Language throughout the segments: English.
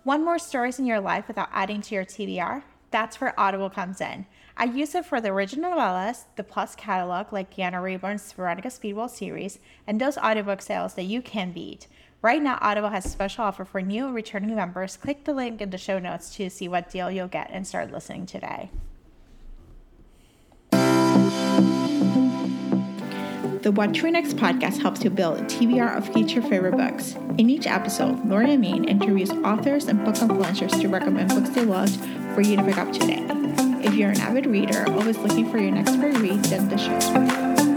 Want more stories in your life without adding to your TBR? That's where Audible comes in. I use it for the original novellas, the Plus catalog like Deanna Rayburn's Veronica Speedwell series, and those audiobook sales that you can beat. Right now, Audible has a special offer for new and returning members. Click the link in the show notes to see what deal you'll get and start listening today. The What to Read Next podcast helps you build a TBR of future favorite books. In each episode, Lori and Maine interviews authors and book influencers to recommend books they loved for you to pick up today. If you're an avid reader, always looking for your next great read, then the show's for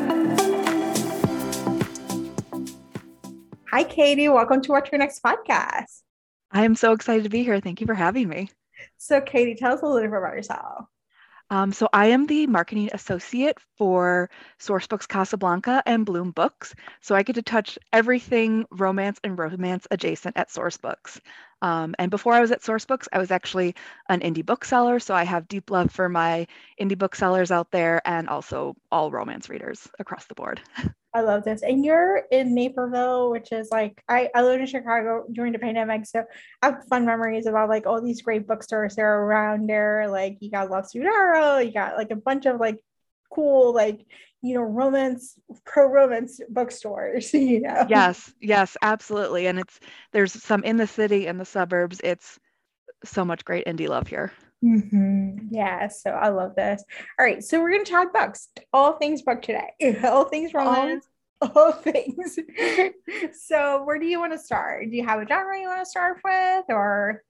you. Hi, Katie. Welcome to What to Read Next podcast. I am so excited to be here. Thank you for having me. So, Katie, tell us a little bit about yourself. So I am the marketing associate for Sourcebooks Casablanca and Bloom Books. So I get to touch everything romance and romance adjacent at Sourcebooks. And before I was at Sourcebooks, I was actually an indie bookseller. So I have deep love for my indie booksellers out there and also all romance readers across the board. I love this. And you're in Naperville, which is like, I lived in Chicago during the pandemic. So I have fun memories about like all these great bookstores that are around there. Like you got Love Sudaro, you got like a bunch of like cool, like, you know, pro-romance bookstores, you know? Yes, absolutely. And there's some in the city and the suburbs. It's so much great indie love here. Mm-hmm. Yeah, so I love this. All right, so we're going to talk books, all things book today, all things romance, all things. So where do you want to start? Do you have a genre you want to start with, or?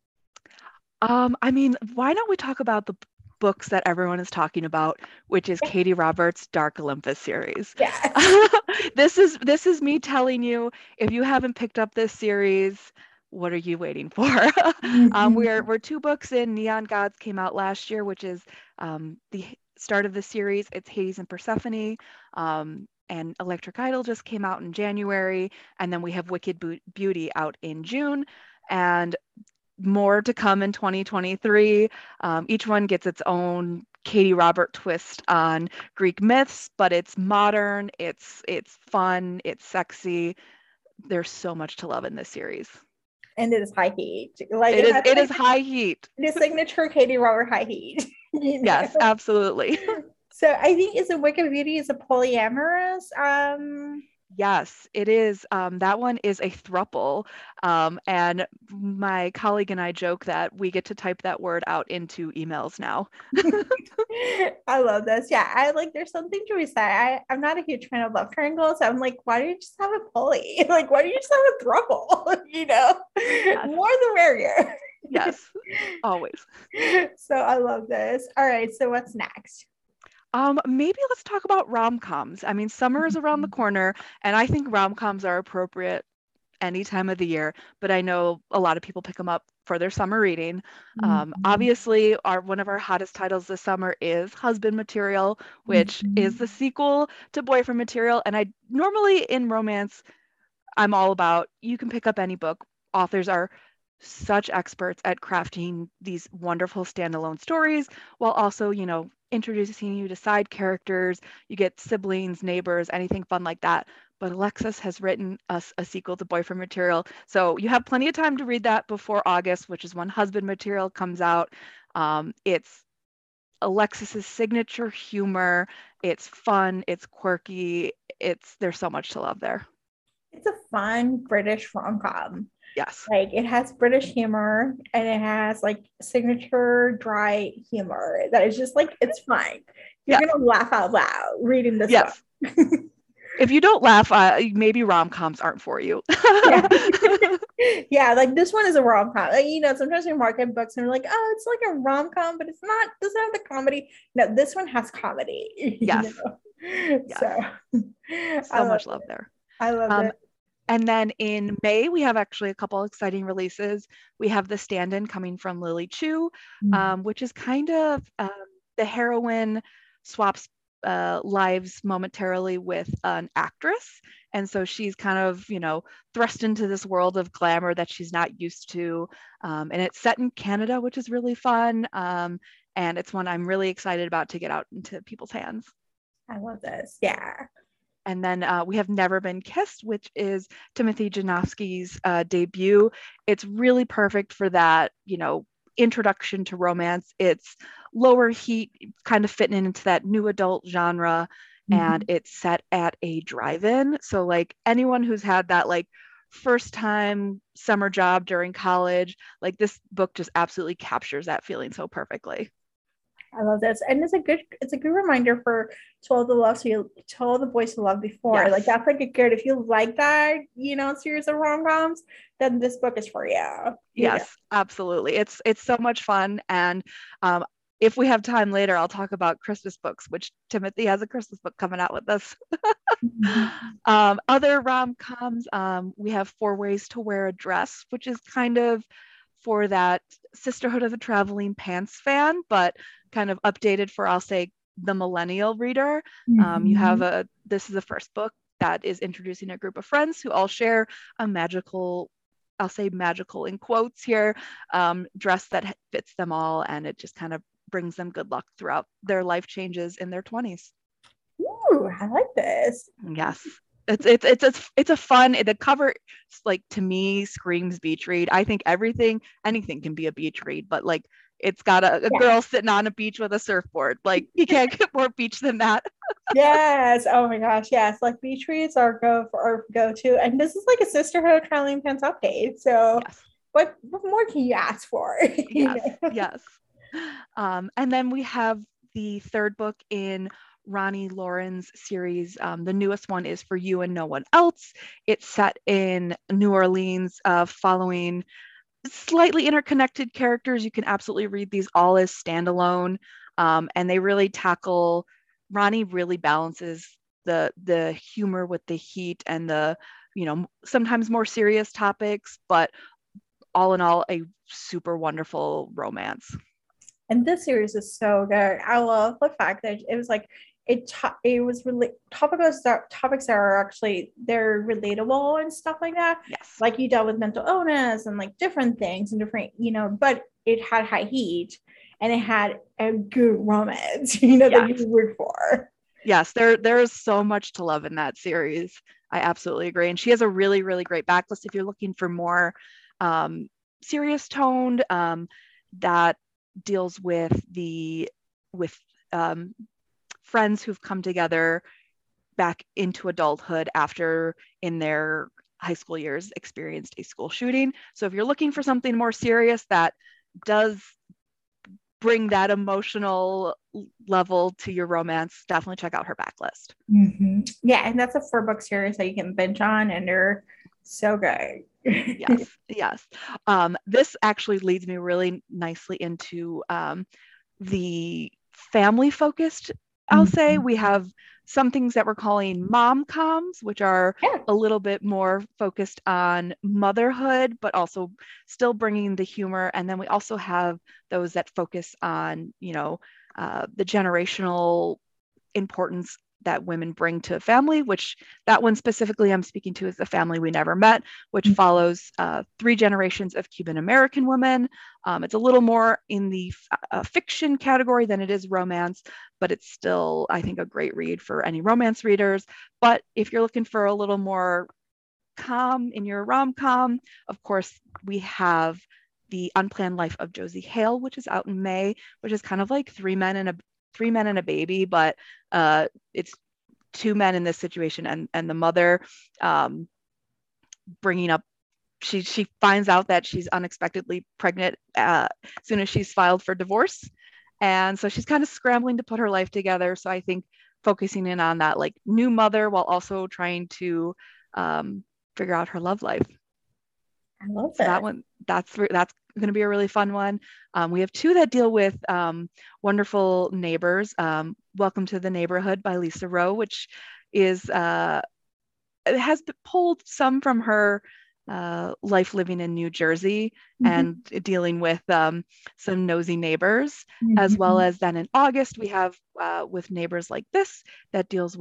Why don't we talk about the books that everyone is talking about, which is Katee Roberts' Dark Olympus series. Yes. This is me telling you, if you haven't picked up this series, what are you waiting for? We're 2 books in. Neon Gods came out last year, which is the start of the series. It's Hades and Persephone. And Electric Idol just came out in January. And then we have Wicked Beauty out in June. And more to come in 2023. Each one gets its own Katee Robert twist on Greek myths, but it's modern, it's fun, it's sexy. There's so much to love in this series. And it is high heat. Like it is high heat. The signature Katee Robert high heat. You know? Yes, absolutely. So I think is a Wicked Beauty is a polyamorous. Yes, it is. That one is a throuple. And my colleague and I joke that we get to type that word out into emails now. I love this. Yeah, I like there's something to be said. I'm not a huge fan of love triangles. So I'm like, why do you just have a poly? Like, why do you just have a throuple? You know, yes. More the merrier. Yes, always. So I love this. All right, so what's next? Maybe let's talk about rom-coms. I mean, summer is around the corner, and I think rom-coms are appropriate any time of the year, but I know a lot of people pick them up for their summer reading. Obviously, one of our hottest titles this summer is Husband Material, which is the sequel to Boyfriend Material. And I normally in romance, I'm all about, you can pick up any book. Authors are such experts at crafting these wonderful standalone stories while also, you know, introducing you to side characters. You get siblings, neighbors, anything fun like that. But Alexis has written us a sequel to Boyfriend Material. So you have plenty of time to read that before August, which is when Husband Material comes out. It's Alexis's signature humor. It's fun. It's quirky. There's so much to love there. It's a fun British rom-com. Yes. Like it has British humor and it has like signature dry humor that is just like, it's fun. You're going to laugh out loud reading this book. If you don't laugh, maybe rom-coms aren't for you. Yeah. Yeah, like this one is a rom-com. Like, you know, sometimes we market books and we're like, oh, it's like a rom-com, but it's not, doesn't have the comedy. No, this one has comedy. Yes. Yes. So much love there. I love it. And then in May, we have actually a couple exciting releases. We have The Stand-In coming from Lily Chu, which is kind of the heroine swaps lives momentarily with an actress. And so she's kind of, you know, thrust into this world of glamour that she's not used to. And it's set in Canada, which is really fun. And it's one I'm really excited about to get out into people's hands. I love this. Yeah. And then we have Never Been Kissed, which is Timothy Janowski's debut. It's really perfect for that, introduction to romance. It's lower heat, kind of fitting into that new adult genre, and Mhm. it's set at a drive-in. So like anyone who's had that like first time summer job during college, like this book just absolutely captures that feeling so perfectly. I love this, and it's a good reminder for to all the loves you to all the boys you loved before. Like Yes. that's like a good if you like that series of rom coms, then this book is for you. You know. Yes, absolutely. It's so much fun. And um, if we have time later, I'll talk about Christmas books, which Timothy has a Christmas book coming out with us. Mhm. Other rom-coms, we have Four Ways to Wear a Dress, which is kind of for that Sisterhood of the Traveling Pants fan, but kind of updated for, I'll say, the millennial reader. Mhm. This is the first book that is introducing a group of friends who all share a magical, I'll say magical in quotes here, dress that fits them all. And it just kind of brings them good luck throughout their life changes in their 20s. Ooh, I like this. Yes. It's a fun, the cover like to me screams beach read. I think anything can be a beach read, but like it's got a Yeah. girl sitting on a beach with a surfboard. Like you can't get more beach than that. Yes. Oh my gosh. Yes. Like beach reads are go to, and this is like a sisterhood traveling pants update. So, Yes. what more can you ask for? Yes. Yes. And then we have the third book in Ronnie Lauren's series. The newest one is For You and No One Else. It's set in New Orleans, following slightly interconnected characters. You can absolutely read these all as standalone, and they really tackle. Ronnie really balances the humor with the heat and the sometimes more serious topics, but all in all, a super wonderful romance. And this series is so good. I love the fact that it was like it was really topics that are actually they're relatable and stuff like that. Yes, Like you dealt with mental illness and like different things and different, but it had high heat and it had a good romance, that you yes, root for. yes. There is so much to love in that series. I absolutely agree, and she has a really really great backlist if you're looking for more um, serious toned, that deals with um, friends who've come together back into adulthood after in their high school years experienced a school shooting. So if you're looking for something more serious that does bring that emotional level to your romance, definitely check out her backlist. Mm-hmm. Yeah, and that's a 4 book series that you can binge on, and they're so good. Yes, yes. This actually leads me really nicely into the family focused. I'll say Mhm. we have some things that we're calling mom coms, which are Yeah. a little bit more focused on motherhood, but also still bringing the humor. And then we also have those that focus on, the generational importance that women bring to family, which that one specifically I'm speaking to is The Family We Never Met, which follows 3 generations of Cuban American women. It's a little more in the fiction category than it is romance, but it's still, I think, a great read for any romance readers. But if you're looking for a little more calm in your rom com, of course, we have The Unplanned Life of Josie Hale, which is out in May, which is kind of like three men and a baby, but it's 2 men in this situation, and the mother, um, bringing up. She finds out that she's unexpectedly pregnant as soon as she's filed for divorce, and so she's kind of scrambling to put her life together. So I think focusing in on that like new mother while also trying to um, figure out her love life. I love So that it. one, that's going to be a really fun one. We have 2 that deal with wonderful neighbors. Welcome to the Neighborhood by Lisa Rowe, which is it has pulled some from her life living in New Jersey Mhm. and dealing with some nosy neighbors, as well Mhm. as then in August we have with Neighbors Like This that deals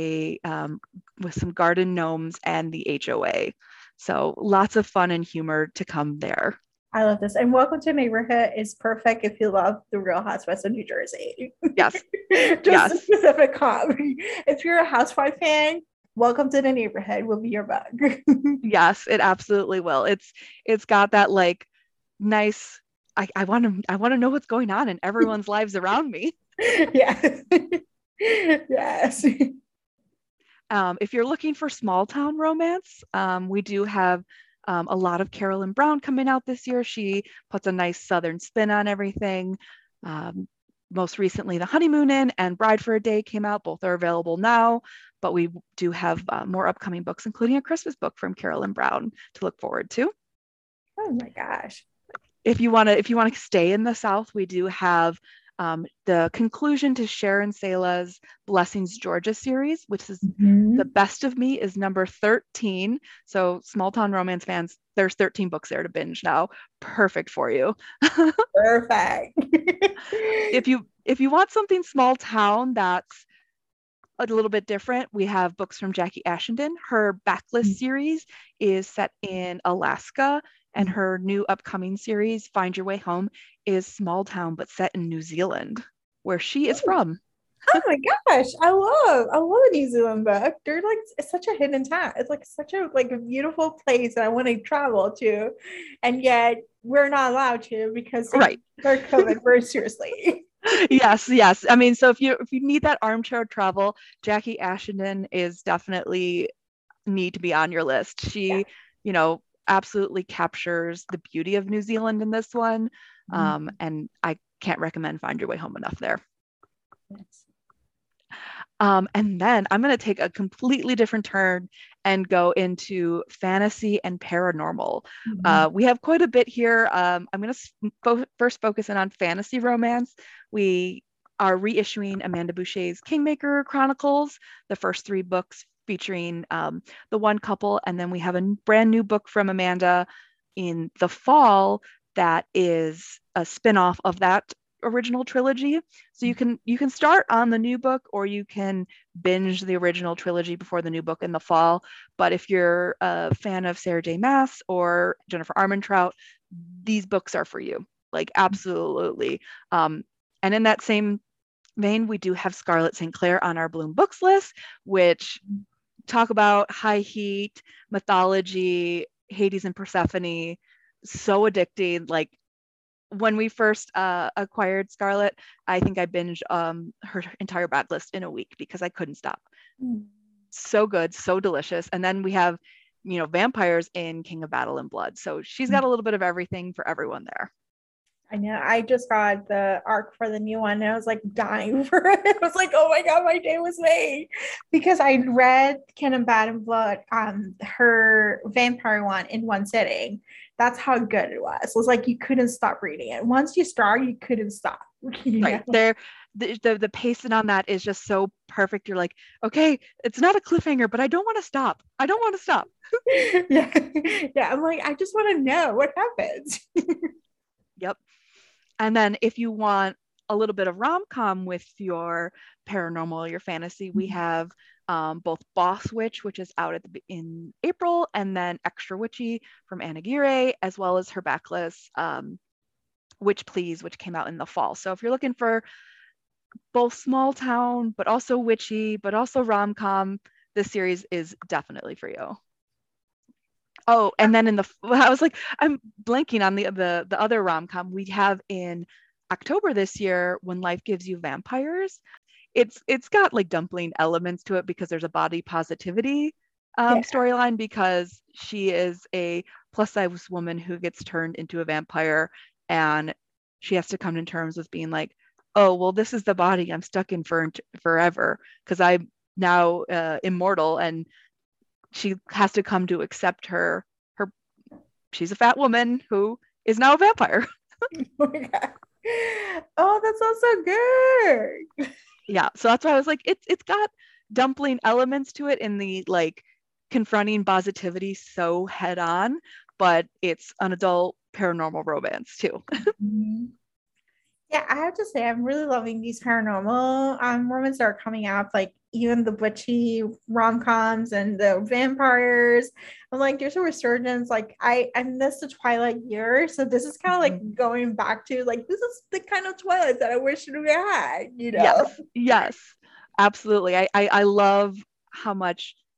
with some garden gnomes and the HOA. So lots of fun and humor to come there. I love this. And Welcome to Neighborhood is perfect if you love the Real Housewives of New Jersey. Yes, Just a yes, specific comp. If you're a housewife fan, Welcome to the Neighborhood will be your book. Yes, it absolutely will. It's got that like nice I want to know what's going on in everyone's lives around me. Yes. Yes. If you're looking for small town romance, we do have a lot of Carolyn Brown coming out this year. She puts a nice Southern spin on everything. Um, Most recently, The Honeymoon Inn and Bride for a Day came out. Both are available now, but we do have more upcoming books, including a Christmas book from Carolyn Brown to look forward to. Oh my gosh. If you want to stay in the South, we do have the conclusion to Sharon Sala's Blessings Georgia series, which is The Mhm. Best of Me is number 13. So small town romance fans, there's 13 books there to binge now. Perfect for you. Perfect. If you want something small town that's a little bit different, we have books from Jackie Ashenden. Her Backlist series is set in Alaska, and her new upcoming series, Find Your Way Home, is small town but set in New Zealand, where she is from. Oh my gosh, I love a New Zealand book. They're like it's such a hidden town. It's like such a like a beautiful place that I want to travel to, and yet we're not allowed to because they Right. are COVID very seriously. Yes, yes. I mean, so if you need that armchair travel, Jackie Ashenden is definitely need to be on your list. Yeah. She, absolutely captures the beauty of New Zealand in this one. And I can't recommend Find Your Way Home enough there. Yes. And then I'm going to take a completely different turn and go into fantasy and paranormal. We have quite a bit here. I'm going to first focus in on fantasy romance. We are reissuing Amanda Boucher's Kingmaker Chronicles, the first 3 books featuring the one couple. And then we have a brand new book from Amanda in the fall that is a spin-off of that original trilogy. So you can start on the new book, or you can binge the original trilogy before the new book in the fall. But if you're a fan of Sarah J. Maas or Jennifer Armentrout, these books are for you. Like absolutely. And in that same vein, we do have Scarlett St. Clair on our Bloom Books list, which talk about high heat, mythology, Hades and Persephone, so addicting. Like when we first acquired Scarlett, I think I binged her entire backlist in a week because I couldn't stop. So good, so delicious. And then we have, vampires in King of Battle and Blood. So she's got a little bit of everything for everyone there. I know. I just got the arc for the new one and I was like dying for it. I was like, oh my God, my day was made. Because I read Kin and Bad and Blood, her vampire one in one sitting. That's how good it was. It was like you couldn't stop reading it. Once you start, you couldn't stop. Right. There the pacing on that is just so perfect. You're like, okay, it's not a cliffhanger, but I don't want to stop. I don't want to stop. Yeah. Yeah. I'm like, I just want to know what happens. Yep. And then if you want a little bit of rom-com with your paranormal, your fantasy, we have both Boss Witch, which is out in April, and then Extra Witchy from Anna Aguirre, as well as her backlist, Witch Please, which came out in the fall. So if you're looking for both small town, but also witchy, but also rom-com, this series is definitely for you. Oh, and then I was like, I'm blanking on the other rom-com we have in October this year, When Life Gives You Vampires. It's got like dumpling elements to it because there's a body positivity Yeah. storyline, because she is a plus size woman who gets turned into a vampire, and she has to come to terms with being like, oh, well, this is the body I'm stuck in for forever because I'm now immortal, and she has to come to accept her she's a fat woman who is now a vampire. Oh my God. Oh, that sounds so good. Yeah, so that's why I was like, it's got dumpling elements to it in the like confronting positivity so head on, but it's an adult paranormal romance too. Mhm. Yeah, I have to say, I'm really loving these paranormal romans that are coming out, like even the witchy rom-coms and the vampires. I'm like, there's a resurgence. Like I missed the Twilight year. So this is kind of like going back to like this is the kind of Twilight that I wish we had, you Yes, know? yes, absolutely. I love how much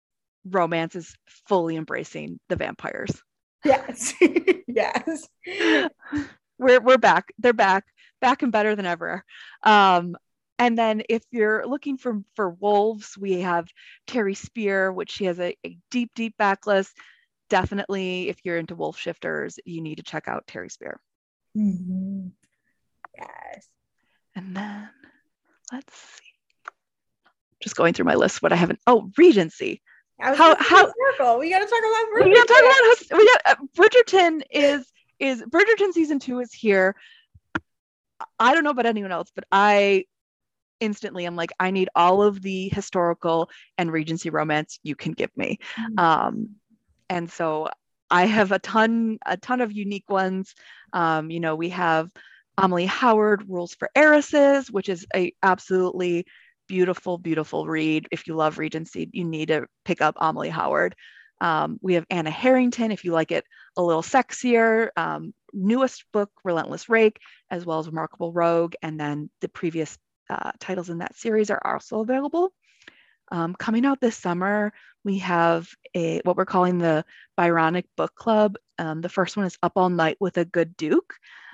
romance is fully embracing the vampires. Yes. Yes. We're back. They're back and better than ever. Um, and then if you're looking for wolves, we have Terry Spear, which she has a deep backlist. Definitely, if you're into wolf shifters, you need to check out Terry Spear. Mm-hmm. Yes. And then let's see. Just going through my list. What I haven't. Oh, Regency. I was going to say circle. We got to talk about Bridgerton. We got to talk about Bridgerton is Bridgerton season 2 is here. I don't know about anyone else, but I instantly am like, I need all of the historical and Regency romance you can give me. And so I have a ton of unique ones. We have Amelie Howard, Rules for Heiresses, which is a absolutely beautiful read. If you love Regency, you need to pick up Amelie Howard. We have Anna Harrington, if you like it a little sexier. Newest book, Relentless Rake, as well as Remarkable Rogue. And then the previous titles in that series are also available. Coming out this summer, we have what we're calling the Byronic Book Club. The first one is Up All Night with a Good Duke.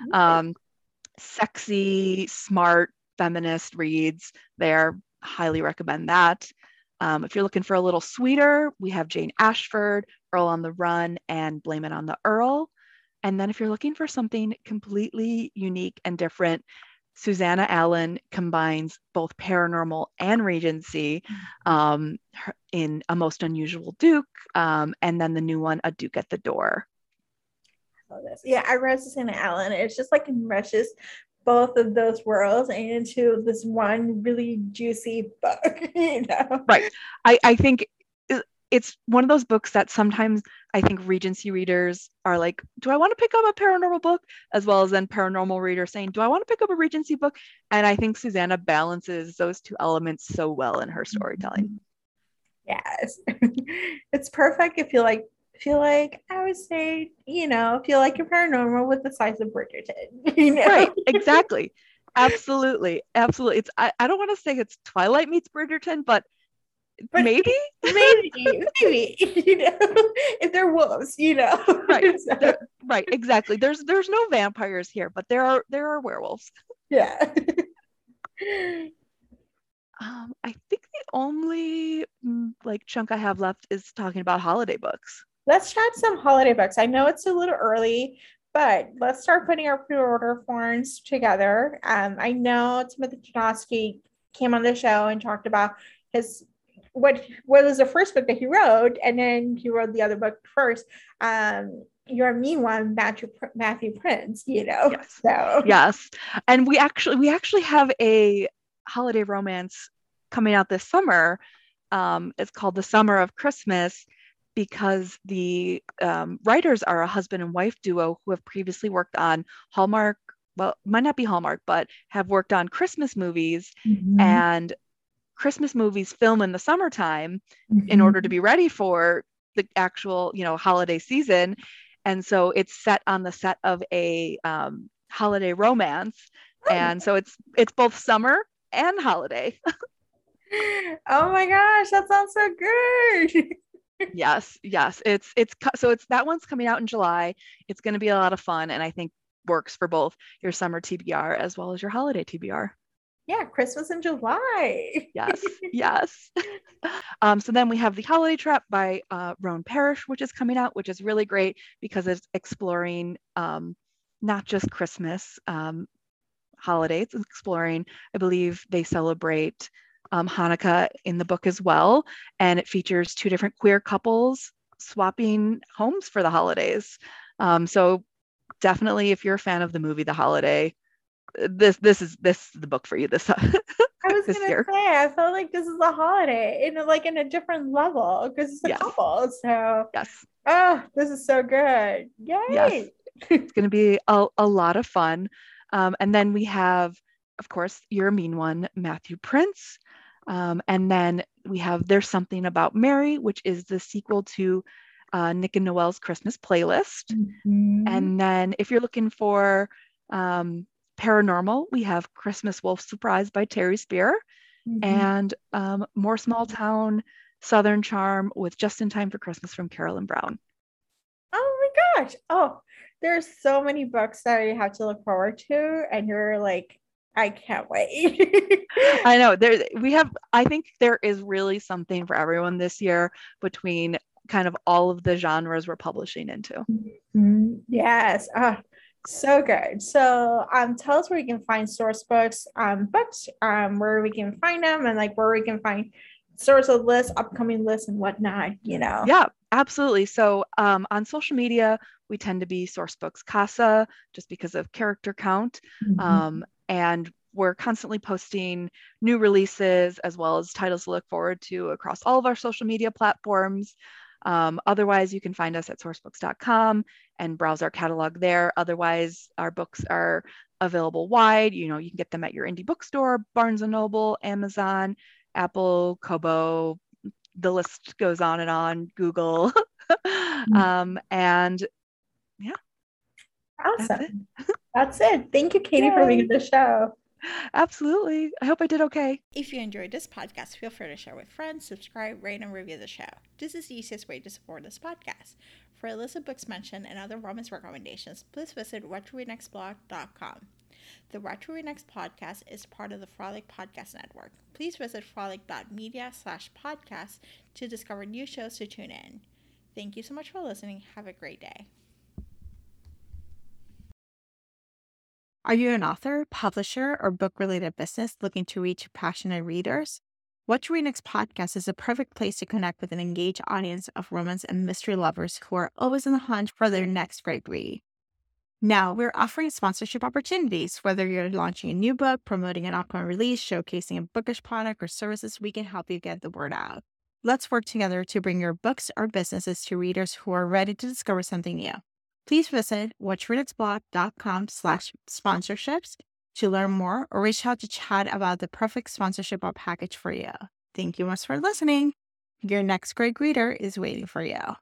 Sexy, smart, feminist reads there. Highly recommend that. If you're looking for a little sweeter, we have Jane Ashford, Earl on the Run, and Blame It on the Earl. And then if you're looking for something completely unique and different, Susanna Allen combines both paranormal and Regency in A Most Unusual Duke, and then the new one, A Duke at the Door. Yeah, I read Susanna Allen. It's just like it meshes both of those worlds into this one really juicy book, Right. I think it's one of those books that sometimes I think Regency readers are like, do I want to pick up a paranormal book? As well as then paranormal readers saying, do I want to pick up a Regency book? And I think Susanna balances those two elements so well in her storytelling. Yes. It's perfect if you feel like I would say, feel like you're paranormal with the size of Bridgerton, Right, exactly. Absolutely. It's I don't want to say it's Twilight meets Bridgerton, but maybe if they're wolves, right. So. Right, exactly. There's no vampires here, but there are werewolves. Yeah. I think the only chunk I have left is talking about holiday books. Let's chat some holiday books. I know it's a little early, but let's start putting our pre-order forms together. I know Timothy Chudovsky came on the show and talked about what was the first book that he wrote, and then he wrote the other book first. Your Me One, Matthew Prince, Yes. So yes, and we actually have a holiday romance coming out this summer. It's called The Summer of Christmas, because the writers are a husband and wife duo who have previously worked on Hallmark. Well, might not be Hallmark, but have worked on Christmas movies, and Christmas movies film in the summertime in order to be ready for the actual, holiday season. And so it's set on the set of a holiday romance. And so it's both summer and holiday. Oh my gosh, that sounds so good. Yes. So that one's coming out in July. It's going to be a lot of fun, and I think works for both your summer TBR as well as your holiday TBR. Yeah, Christmas in July. Yes. So then we have The Holiday Trap by Roan Parrish, which is coming out, which is really great because it's exploring not just Christmas holidays. It's exploring, I believe they celebrate Hanukkah in the book as well. And it features two different queer couples swapping homes for the holidays. So definitely, if you're a fan of the movie The Holiday, this is the book for you this I was gonna say, I felt like this is a holiday in a different level because it's a couple. So this is so good. Yay! Yes, it's gonna be a lot of fun. And then we have, of course, You're a Mean One, Matthew Prince. And then we have There's Something About Mary, which is the sequel to Nick and Noelle's Christmas Playlist. And then if you're looking for paranormal, we have Christmas Wolf Surprise by Terry Spear, and more small town Southern Charm with Just in Time for Christmas from Carolyn Brown. Oh my gosh. Oh, there's so many books that you have to look forward to, and you're like, I can't wait. I know I think there is really something for everyone this year between kind of all of the genres we're publishing into. Yes. So good. So tell us where you can find source books, where we can find them, and like where we can find source of lists, upcoming lists, and whatnot, Yeah, absolutely. So on social media, we tend to be Sourcebooks Casa just because of character count. And we're constantly posting new releases as well as titles to look forward to across all of our social media platforms. Otherwise, you can find us at sourcebooks.com and browse our catalog there. Otherwise, our books are available wide. You can get them at your indie bookstore, Barnes & Noble, Amazon, Apple, Kobo, the list goes on, Google. And yeah. Awesome. That's it. Thank you, Katie, for being on the show. Absolutely. I hope I did okay. If you enjoyed this podcast, feel free to share with friends, subscribe, rate, and review the show. This is the easiest way to support this podcast. For a list of books mentioned and other romance recommendations, please visit WhatToReadNextblog.com. The What to Read Next podcast is part of the Frolic Podcast Network. Please visit frolic.media/podcast to discover new shows to tune in. Thank you so much for listening. Have a great day. Are you an author, publisher, or book-related business looking to reach passionate readers? What to Read Next podcast is a perfect place to connect with an engaged audience of romance and mystery lovers who are always on the hunt for their next great read. Now, we're offering sponsorship opportunities. Whether you're launching a new book, promoting an upcoming release, showcasing a bookish product or services, we can help you get the word out. Let's work together to bring your books or businesses to readers who are ready to discover something new. Please visit whattoreadnextblog.com/sponsorships to learn more or reach out to chat about the perfect sponsorship or package for you. Thank you much for listening. Your next great reader is waiting for you.